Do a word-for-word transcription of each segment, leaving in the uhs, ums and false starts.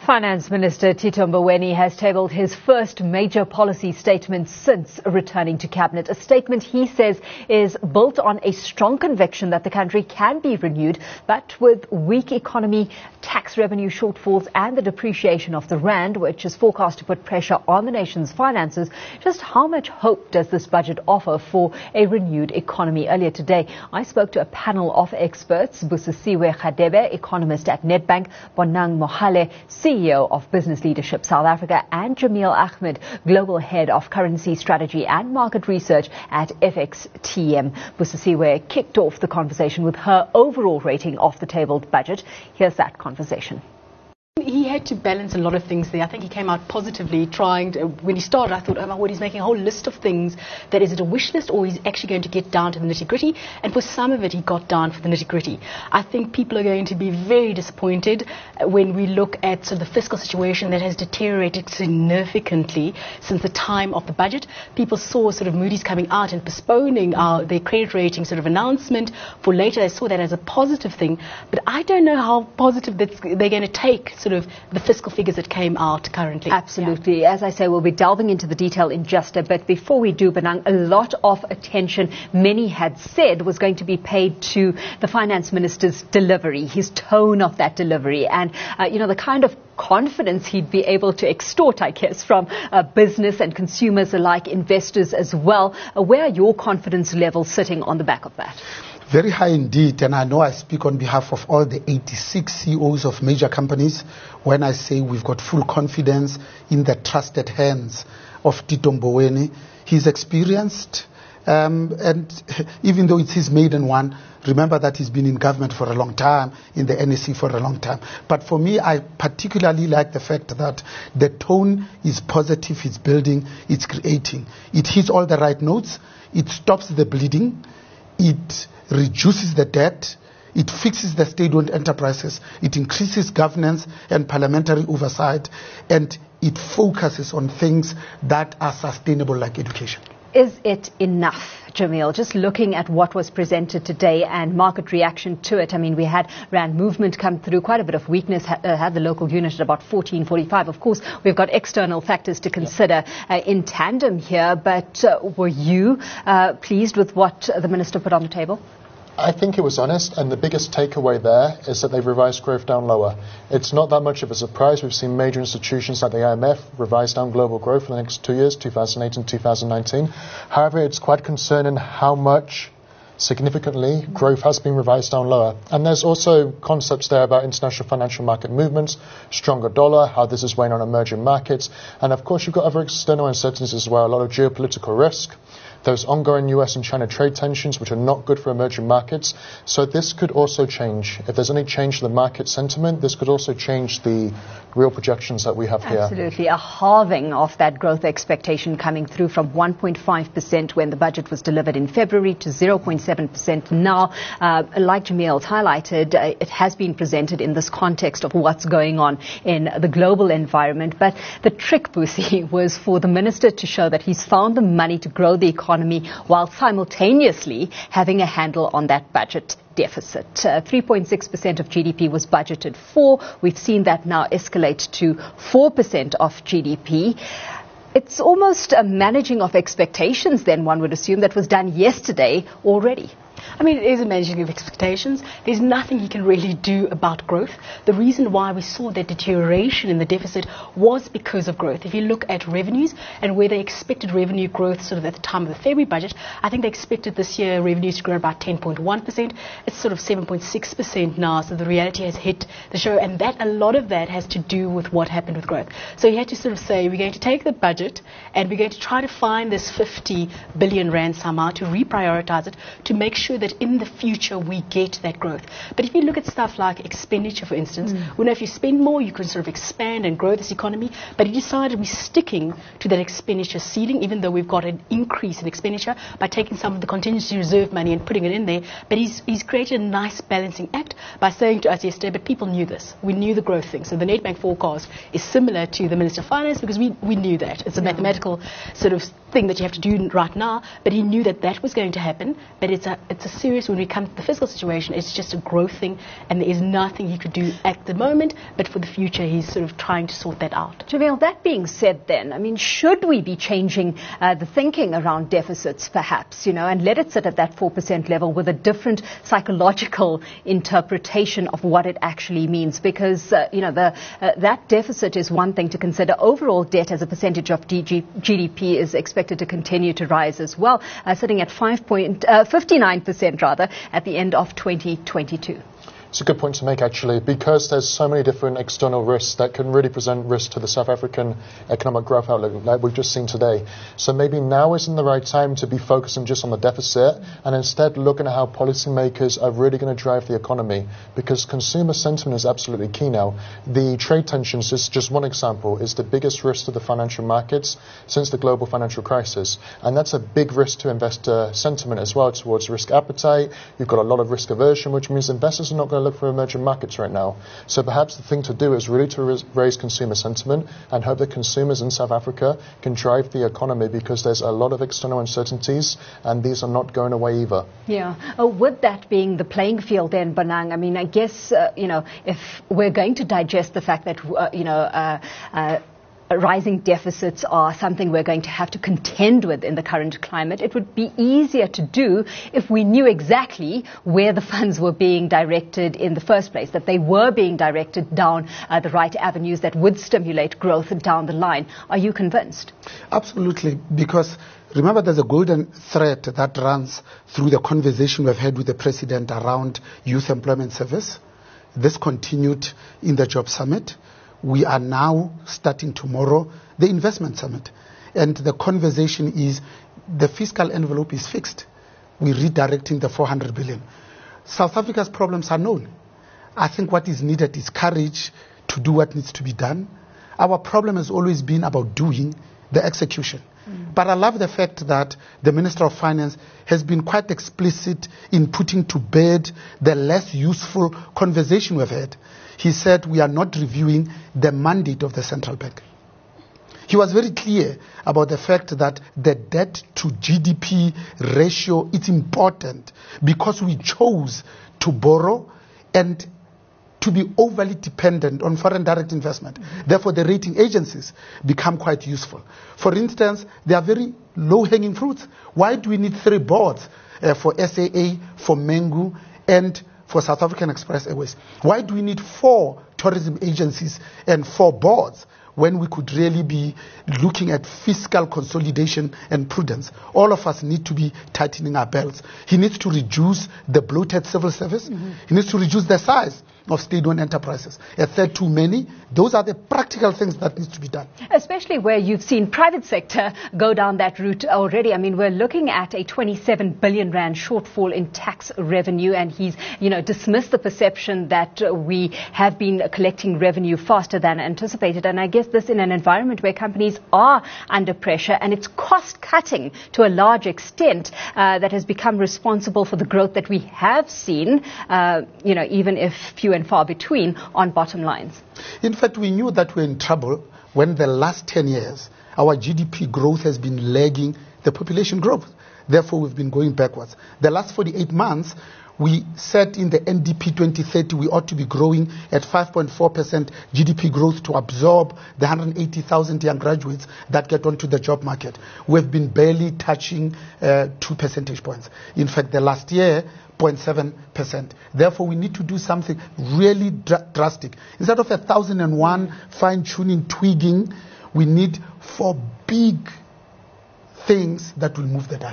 Finance Minister Tito Mboweni has tabled his first major policy statement since returning to cabinet. A statement he says is built on a strong conviction that the country can be renewed, but with weak economy, tax revenue shortfalls and the depreciation of the rand, which is forecast to put pressure on the nation's finances. Just how much hope does this budget offer for a renewed economy? Earlier today, I spoke to a panel of experts: Busisiwe Radebe, economist at Nedbank; Bonang Mohale, C E O of Business Leadership South Africa; and Jameel Ahmed, Global Head of Currency Strategy and Market Research at F X T M. Busisiwe kicked off the conversation with her overall rating of the tabled budget. Here's that conversation. He had to balance a lot of things there. I think he came out positively trying to, when he started, I thought, oh my word, he's making a whole list of things. That is it a wish list, or he's actually going to get down to the nitty gritty? And for some of it, he got down for the nitty gritty. I think people are going to be very disappointed when we look at sort of the fiscal situation that has deteriorated significantly since the time of the budget. People saw sort of Moody's coming out and postponing our, their credit rating sort of announcement for later. They saw that as a positive thing. But I don't know how positive that's, they're going to take sort of the fiscal figures that came out currently. Absolutely. Yeah. As I say, we'll be delving into the detail in just a bit. Before we do, Bonang, a lot of attention, many had said, was going to be paid to the finance minister's delivery, his tone of that delivery, and, uh, you know, the kind of confidence he'd be able to extort, I guess, from uh, business and consumers alike, investors as well. Uh, where are your confidence levels sitting on the back of that? Very high indeed, and I know I speak on behalf of all the eighty-six C E Os of major companies when I say we've got full confidence in the trusted hands of Tito Mboweni. He's experienced, um, and even though it's his maiden one, remember that he's been in government for a long time, in the N E C for a long time. But for me, I particularly like the fact that the tone is positive, it's building, it's creating. It hits all the right notes, it stops the bleeding, it reduces the debt, it fixes the state-owned enterprises, it increases governance and parliamentary oversight, and it focuses on things that are sustainable, like education. Is it enough, Jameel? Just looking at what was presented today and market reaction to it. I mean, we had Rand movement come through, quite a bit of weakness, ha- uh, had the local unit at about fourteen forty-five. Of course, we've got external factors to consider uh, in tandem here, but uh, were you uh, pleased with what uh, the minister put on the table? I think it was honest, and the biggest takeaway there is that they've revised growth down lower. It's not that much of a surprise. We've seen major institutions like the I M F revise down global growth for the next two years, two thousand eight and two thousand nineteen. However, it's quite concerning how much, significantly, growth has been revised down lower. And there's also concepts there about international financial market movements, stronger dollar, how this is weighing on emerging markets. And of course, you've got other external uncertainties as well, a lot of geopolitical risk. There's ongoing U S and China trade tensions, which are not good for emerging markets. So this could also change. If there's any change to the market sentiment, this could also change the real projections that we have here. Absolutely. A halving of that growth expectation coming through from one point five percent when the budget was delivered in February to zero point seven percent now. Uh, like Jameel highlighted, uh, it has been presented in this context of what's going on in the global environment. But the trick, Busi, was for the minister to show that he's found the money to grow the economy while simultaneously having a handle on that budget deficit. Uh, three point six percent of G D P was budgeted for. We've seen that now escalate to four percent of G D P. It's almost a managing of expectations, then, one would assume, that was done yesterday already. I mean, it is a managing of expectations. There's nothing you can really do about growth. The reason why we saw that deterioration in the deficit was because of growth. If you look at revenues and where they expected revenue growth sort of at the time of the February budget, I think they expected this year revenues to grow about ten point one percent. It's sort of seven point six percent now, so the reality has hit the show, and that a lot of that has to do with what happened with growth. So you had to sort of say, we're going to take the budget and we're going to try to find this fifty billion rand somehow to reprioritize it, to make sure that in the future we get that growth. But if you look at stuff like expenditure, for instance, mm. we know if you spend more, you can sort of expand and grow this economy. But he decided we're sticking to that expenditure ceiling, even though we've got an increase in expenditure by taking some of the contingency reserve money and putting it in there. But he's, he's created a nice balancing act by saying to us yesterday, but people knew this. We knew the growth thing. So the Nedbank forecast is similar to the Minister of Finance because we, we knew that. It's a yeah. mathematical sort of thing that you have to do right now, but he knew that that was going to happen. But it's a it's a serious, when we come to the fiscal situation, it's just a growth thing, and there is nothing he could do at the moment, but for the future he's sort of trying to sort that out. Jamil, that being said then, I mean, should we be changing uh, the thinking around deficits perhaps, you know, and let it sit at that four percent level with a different psychological interpretation of what it actually means? Because, uh, you know, the uh, that deficit is one thing to consider. Overall debt as a percentage of G D P is expected to continue to rise as well, uh, sitting at five point, uh, fifty-nine percent rather at the end of twenty twenty-two. It's a good point to make, actually, because there's so many different external risks that can really present risk to the South African economic growth outlook, like we've just seen today. So maybe now isn't the right time to be focusing just on the deficit and instead looking at how policymakers are really going to drive the economy, because consumer sentiment is absolutely key now. The trade tensions is just one example, is the biggest risk to the financial markets since the global financial crisis. And that's a big risk to investor sentiment as well, towards risk appetite. You've got a lot of risk aversion, which means investors are not going to look for emerging markets right now. So perhaps the thing to do is really to raise consumer sentiment and hope that consumers in South Africa can drive the economy, because there's a lot of external uncertainties and these are not going away either. Yeah. Oh, with that being the playing field then, Bonang, I mean, I guess, uh, you know, if we're going to digest the fact that, uh, you know, uh, uh, rising deficits are something we're going to have to contend with in the current climate, it would be easier to do if we knew exactly where the funds were being directed in the first place, that they were being directed down uh, the right avenues that would stimulate growth down the line. Are you convinced? Absolutely, because remember there's a golden thread that runs through the conversation we've had with the President around youth employment service. This continued in the Job Summit. We are now starting tomorrow the investment summit, and the conversation is the fiscal envelope is fixed. We're redirecting the four hundred billion. South Africa's problems are known. I think what is needed is courage to do what needs to be done. Our problem has always been about doing the execution. Mm. But I love the fact that the Minister of Finance has been quite explicit in putting to bed the less useful conversation we've had. He said we are not reviewing the mandate of the central bank. He was very clear about the fact that the debt to G D P ratio is important because we chose to borrow and to be overly dependent on foreign direct investment. Mm-hmm. Therefore, the rating agencies become quite useful. For instance, they are very low-hanging fruits. Why do we need three boards uh, for S A A, for Mengu, and for South African Express Airways? Why do we need four tourism agencies and four boards when we could really be looking at fiscal consolidation and prudence? All of us need to be tightening our belts. He needs to reduce the bloated civil service. Mm-hmm. He needs to reduce the size of state-owned enterprises. A third too many. Those are the practical things that needs to be done. Especially where you've seen private sector go down that route already. I mean, we're looking at a twenty-seven billion rand shortfall in tax revenue, and he's, you know, dismissed the perception that uh, we have been collecting revenue faster than anticipated. And I guess this in an environment where companies are under pressure, and it's cost-cutting to a large extent uh, that has become responsible for the growth that we have seen, uh, you know, even if few and far between on bottom lines. In fact, we knew that we're in trouble when the last ten years, our G D P growth has been lagging the population growth. Therefore, we've been going backwards. The last forty-eight months, we said in the N D P twenty thirty we ought to be growing at five point four percent G D P growth to absorb the one hundred eighty thousand young graduates that get onto the job market. We've been barely touching uh, two percentage points. In fact, the last year, zero point seven percent. Therefore, we need to do something really dr- drastic. Instead of a thousand and one fine-tuning, tweaking, we need four big things that will move the dial.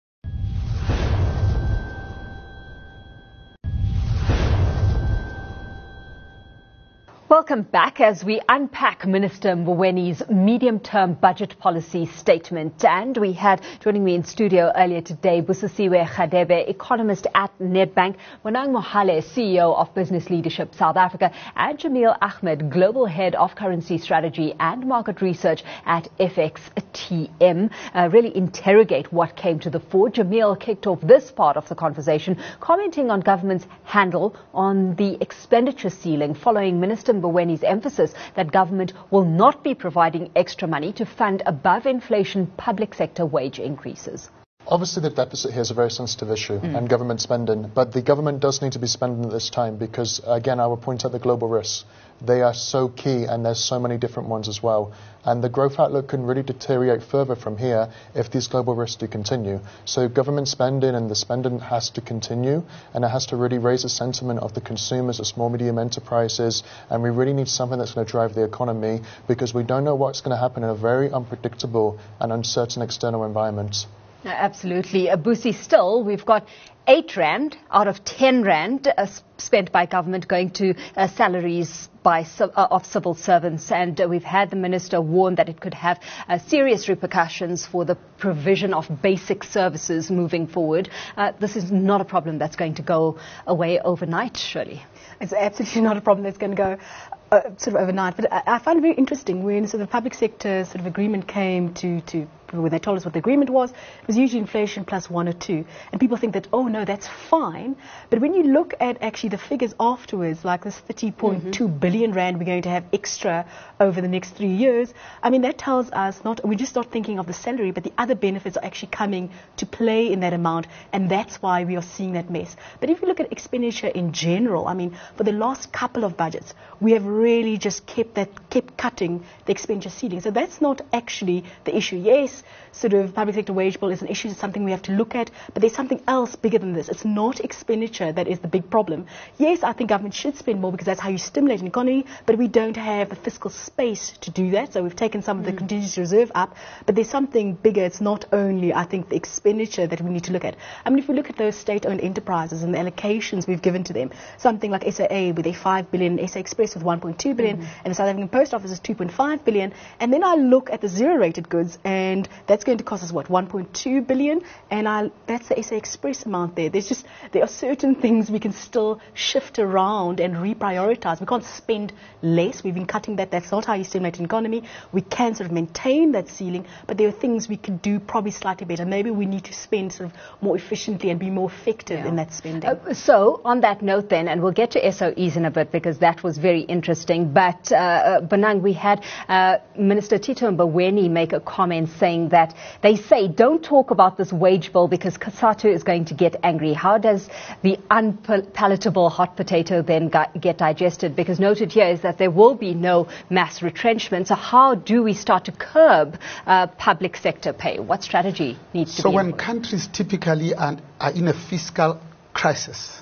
Welcome back as we unpack Minister Mbowene's medium-term budget policy statement. And we had, joining me in studio earlier today, Busisiwe Radebe, economist at Nedbank, Bonang Mohale, C E O of Business Leadership South Africa, and Jamil Ahmed, Global Head of Currency Strategy and Market Research at F X T M, uh, really interrogate what came to the fore. Jamil kicked off this part of the conversation, commenting on government's handle on the expenditure ceiling following Minister Mbowene's emphasis that government will not be providing extra money to fund above-inflation public sector wage increases. Obviously, the deficit here is a very sensitive issue, mm. and government spending. But the government does need to be spending at this time because, again, I will point out the global risks. They are so key, and there's so many different ones as well. And the growth outlook can really deteriorate further from here if these global risks do continue. So government spending and the spending has to continue, and it has to really raise the sentiment of the consumers, the small, medium enterprises, and we really need something that's going to drive the economy because we don't know what's going to happen in a very unpredictable and uncertain external environment. Absolutely. Uh, Busi, still, we've got eight rand out of ten rand uh, spent by government going to uh, salaries by uh, of civil servants, and uh, we've had the minister warn that it could have uh, serious repercussions for the provision of basic services moving forward. Uh, this is not a problem that's going to go away overnight, surely. It's absolutely not a problem that's going to go uh, sort of overnight. But I, I find it very interesting when sort of the public sector sort of agreement came to to. When they told us what the agreement was, it was usually inflation plus one or two. And people think that, oh, no, that's fine. But when you look at actually the figures afterwards, like this thirty point two mm-hmm. billion rand we're going to have extra over the next three years, I mean, that tells us not we're just not thinking of the salary, but the other benefits are actually coming to play in that amount. And that's why we are seeing that mess. But if you look at expenditure in general, I mean, for the last couple of budgets, we have really just kept that, kept cutting the expenditure ceiling. So that's not actually the issue. Yes, sort of public sector wage bill is an issue, it's something we have to look at, but there's something else bigger than this. It's not expenditure that is the big problem. Yes, I think government should spend more because that's how you stimulate an economy, but we don't have the fiscal space to do that, so we've taken some of the mm. contingency reserve up, but there's something bigger. It's not only, I think, the expenditure that we need to look at. I mean, if we look at those state-owned enterprises and the allocations we've given to them, something like S A A with a five billion, S A Express with one point two billion, mm. and the South African Post Office is two point five billion, and then I look at the zero-rated goods, and that's going to cost us what, one point two billion, and I, that's the S A Express amount there. There's just there are certain things we can still shift around and reprioritize. We can't spend less. We've been cutting that. That's not how you stimulate an economy. We can sort of maintain that ceiling, but there are things we could do probably slightly better. Maybe we need to spend sort of more efficiently and be more effective yeah. in that spending. Uh, so on that note then, and we'll get to S O Es in a bit because that was very interesting, but uh, uh, Bonang, we had uh, Minister Tito Mboweni make a comment saying that they say don't talk about this wage bill because COSATU is going to get angry. How does the unpalatable hot potato then get digested? Because noted here is that there will be no mass retrenchment. So how do we start to curb uh, public sector pay? What strategy needs to so be So when employed? countries typically are, are in a fiscal crisis,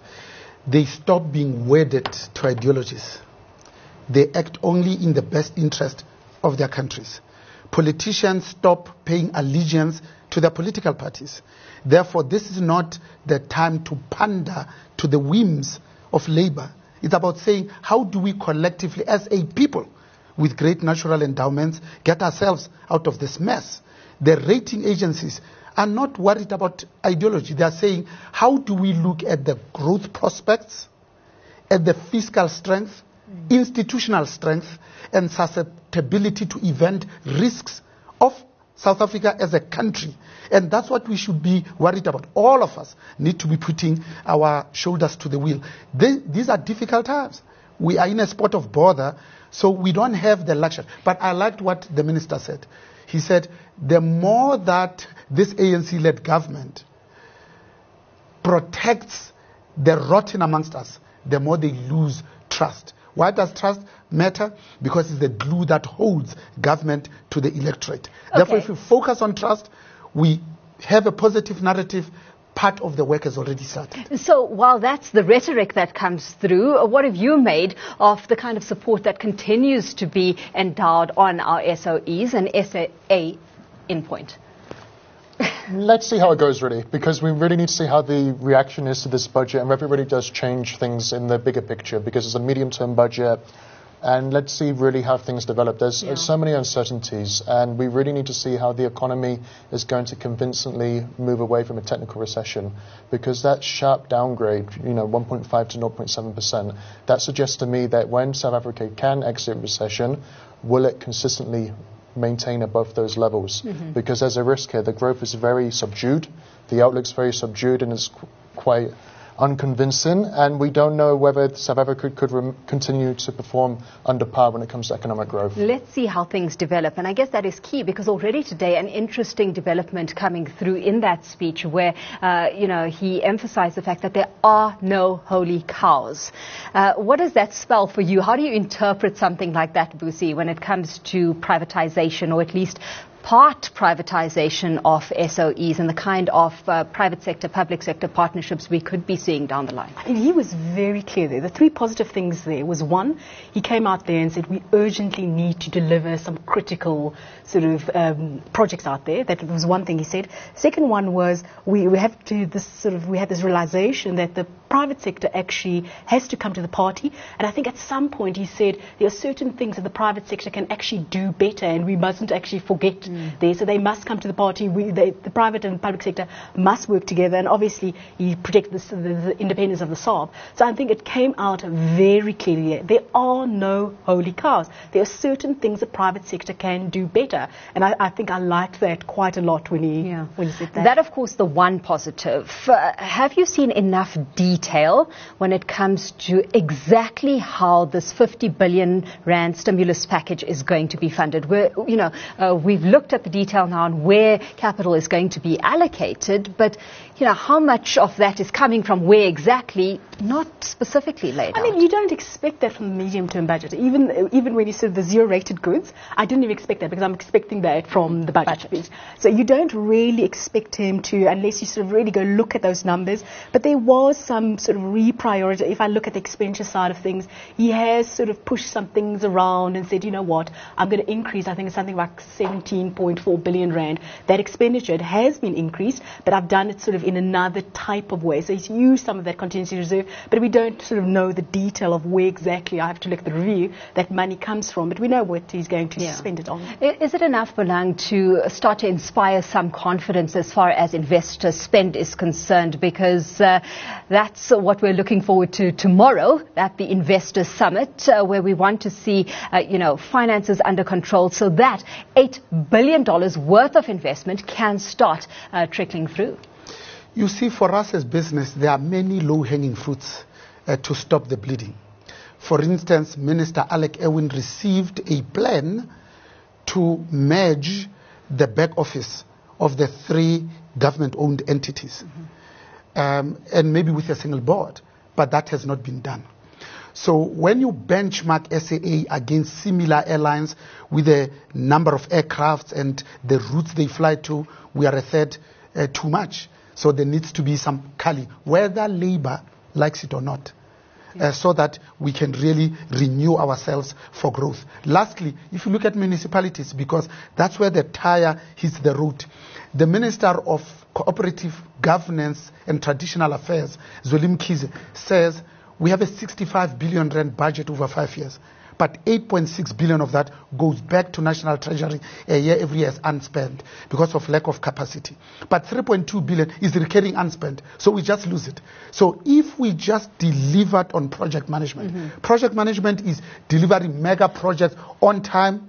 they stop being wedded to ideologies. They act only in the best interest of their countries. Politicians stop paying allegiance to their political parties. Therefore, this is not the time to pander to the whims of labor. It's about saying, how do we collectively, as a people with great natural endowments, get ourselves out of this mess? The rating agencies are not worried about ideology. They are saying, how do we look at the growth prospects, at the fiscal strength, institutional strength, and susceptibility to event risks of South Africa as a country. And that's what we should be worried about. All of us need to be putting our shoulders to the wheel. They, these are difficult times. We are in a spot of bother, so we don't have the luxury. But I liked what the minister said. He said, the more that this A N C-led government protects the rotten amongst us, the more they lose trust. Why does trust matter? Because it's the glue that holds government to the electorate. Okay. Therefore, if we focus on trust, we have a positive narrative. Part of the work has already started. So while that's the rhetoric that comes through, what have you made of the kind of support that continues to be endowed on our S O Es and S A A in point? Let's see how it goes, really, because we really need to see how the reaction is to this budget and whether it really does change things in the bigger picture, because it's a medium-term budget, and let's see really how things develop. There's yeah. so many uncertainties, and we really need to see how the economy is going to convincingly move away from a technical recession, because that sharp downgrade, you know, one point five to zero point seven percent, that suggests to me that when South Africa can exit recession, will it consistently maintain above those levels? Mm-hmm. Because there's a risk here. The growth is very subdued. The outlook's very subdued, and it's qu- quite unconvincing, and we don't know whether South Africa could, could rem- continue to perform under par when it comes to economic growth. Let's see how things develop, and I guess that is key, because already today an interesting development coming through in that speech where, uh, you know, he emphasized the fact that there are no holy cows. Uh, what does that spell for you? How do you interpret something like that, Busi, when it comes to privatization, or at least part privatization of S O Es and the kind of uh, private sector, public sector partnerships we could be seeing down the line? And he was very clear there. The three positive things there was, one, he came out there and said we urgently need to deliver some critical sort of um, projects out there. That was one thing he said. Second one was we, we have to this sort of we had this realization that the private sector actually has to come to the party. And I think at some point he said there are certain things that the private sector can actually do better, and we mustn't actually forget mm. there. So they must come to the party. We, they, the private and public sector must work together. And obviously he protected the, the, the independence of the S A R B. So I think it came out very clearly. There are no holy cows. There are certain things the private sector can do better. And I, I think I liked that quite a lot when he, yeah. when he said that. That, of course, the one positive. Uh, have you seen enough detail when it comes to exactly how this fifty billion rand stimulus package is going to be funded? We're, you know, uh, we've looked at the detail now on where capital is going to be allocated, but, you know, how much of that is coming from where exactly, not specifically laid I out. mean, you don't expect that from the medium-term budget. Even even when you said the zero-rated goods, I didn't even expect that, because I'm expecting that from the budget speech. So you don't really expect him to, unless you sort of really go look at those numbers. But there was some sort of reprioritization. If I look at the expenditure side of things, he has sort of pushed some things around and said, you know what, I'm going to increase, I think it's something like seventeen point four billion rand. That expenditure has been increased, but I've done it sort of in another type of way. So he's used some of that contingency reserve, but we don't sort of know the detail of where exactly, I have to look at the review, that money comes from. But we know what he's going to yeah. spend it on. Is it enough, Bonang, to start to inspire some confidence as far as investor spend is concerned? Because uh, that's what we're looking forward to tomorrow at the Investor Summit, uh, where we want to see, uh, you know, finances under control so that eight billion dollars worth of investment can start uh, trickling through. You see, for us as business, there are many low-hanging fruits uh, to stop the bleeding. For instance, Minister Alec Erwin received a plan to merge the back office of the three government-owned entities, mm-hmm. um, and maybe with a single board, but that has not been done. So when you benchmark S A A against similar airlines with the number of aircrafts and the routes they fly to, we are a third uh, too much. So there needs to be some culling, whether labor likes it or not. Uh, so that we can really renew ourselves for growth. Lastly, if you look at municipalities, because that's where the tire hits the road, the Minister of Cooperative Governance and Traditional Affairs, Zweli Mkhize, says we have a sixty-five billion rand budget over five years, but eight point six billion of that goes back to National Treasury a year every year as unspent because of lack of capacity. But three point two billion is recurring unspent, so we just lose it. So if we just delivered on project management, mm-hmm. project management is delivering mega projects on time,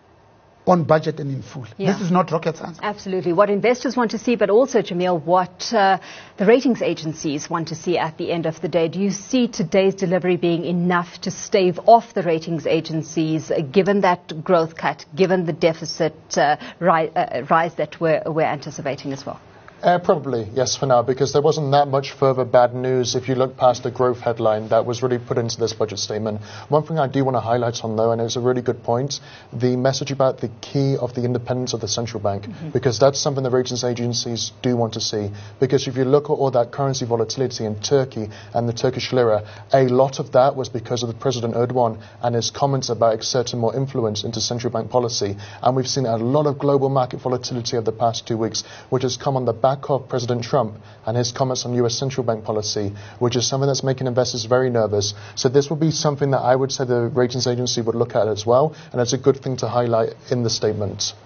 on budget and in full. Yeah. This is not rocket science. Absolutely. What investors want to see, but also, Jamil, what uh, the ratings agencies want to see at the end of the day. Do you see today's delivery being enough to stave off the ratings agencies, uh, given that growth cut, given the deficit uh, ri- uh, rise that we're, we're anticipating as well? Uh, probably, yes, for now, because there wasn't that much further bad news if you look past the growth headline that was really put into this budget statement. One thing I do want to highlight on, though, and it's a really good point, the message about the key of the independence of the central bank, mm-hmm. because that's something the ratings agencies do want to see. Because if you look at all that currency volatility in Turkey and the Turkish lira, a lot of that was because of the President Erdogan and his comments about exerting more influence into central bank policy. And we've seen a lot of global market volatility over the past two weeks, which has come on the back of President Trump and his comments on U S central bank policy, which is something that's making investors very nervous. So this will be something that I would say the ratings agency would look at as well, and it's a good thing to highlight in the statement.